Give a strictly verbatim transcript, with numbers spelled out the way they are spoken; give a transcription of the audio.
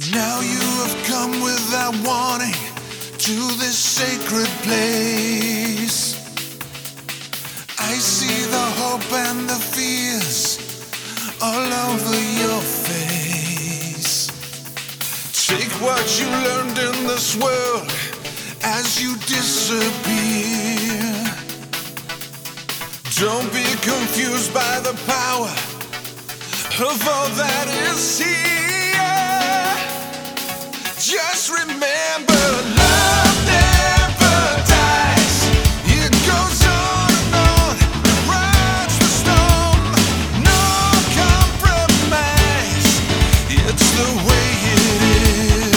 Now you have come without warning to this sacred place. I see the hope and the fears all over your face. Take what you learned in this world as you disappear. Don't be confused by the power of all that is here. Just remember, love never dies. It goes on and on, rides the storm, no compromise. It's the way it is.